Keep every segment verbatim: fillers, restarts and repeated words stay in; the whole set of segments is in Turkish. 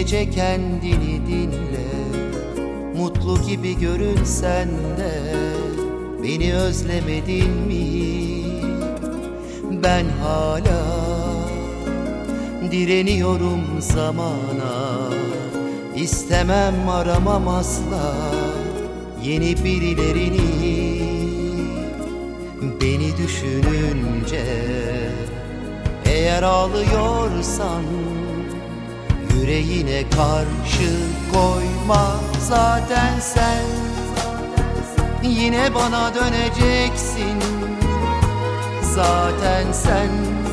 gece kendini dinle, mutlu gibi görünsen de beni özlemedin mi? Ben hala direniyorum zamana, istemem aramam asla yeni birilerini. Beni düşününce eğer ağlıyorsan yüreğine karşı koyma. Zaten sen yine bana döneceksin. Zaten sen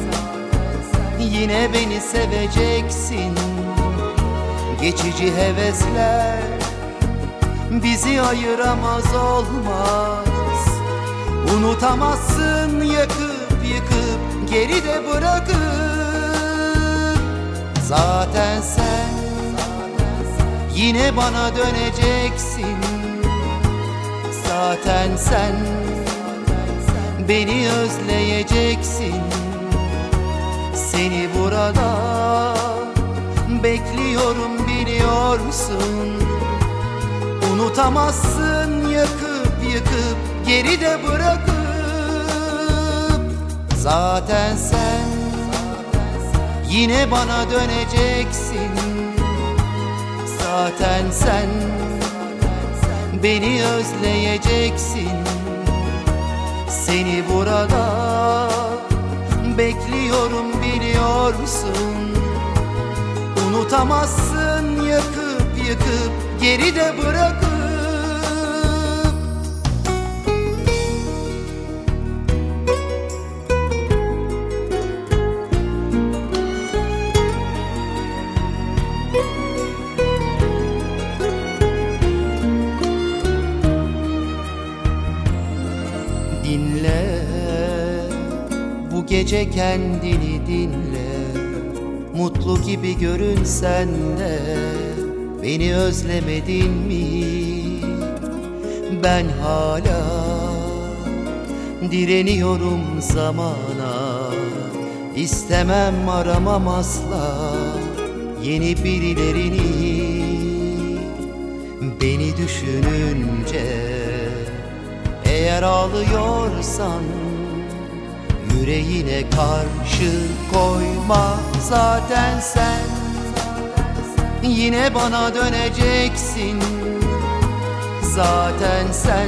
yine beni seveceksin. Geçici hevesler bizi ayıramaz olmaz. Unutamazsın yakıp yıkıp geride bırakıp. Zaten sen yine bana döneceksin. Zaten sen beni özleyeceksin. Seni burada bekliyorum biliyorsun. Unutamazsın yakıp yıkıp geride bırakıp. Zaten sen yine bana döneceksin. Zaten sen beni özleyeceksin. Seni burada bekliyorum biliyorsun. Unutamazsın yakıp yıkıp geride bırakıp. Dinle, bu gece kendini dinle. Mutlu gibi görünsen de beni özlemedin mi? Ben hala direniyorum zamana, istemem aramam asla yeni birilerini. Beni düşününce eğer ağlıyorsan yüreğine karşı koyma. Zaten sen yine bana döneceksin. Zaten sen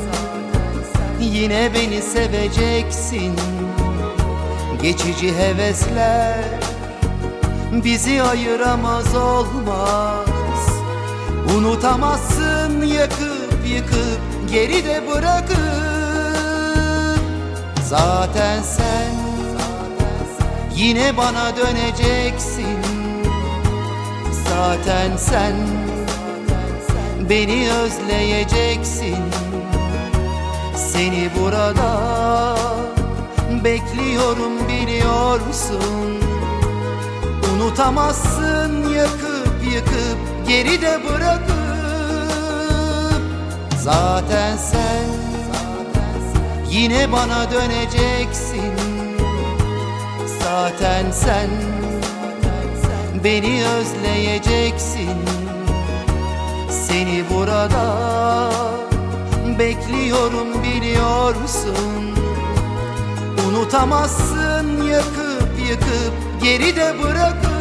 yine beni seveceksin. Geçici hevesler bizi ayıramaz olmaz. Unutamazsın yakıp yıkıp geride bırakıp. Zaten sen yine bana döneceksin. Zaten sen beni özleyeceksin. Seni burada bekliyorum biliyorsun. Unutamazsın yakıp yıkıp geride bırakıp. Zaten sen yine bana döneceksin. Zaten sen beni özleyeceksin. Seni burada bekliyorum biliyorsun. Unutamazsın yakıp yıkıp geride bırakıp.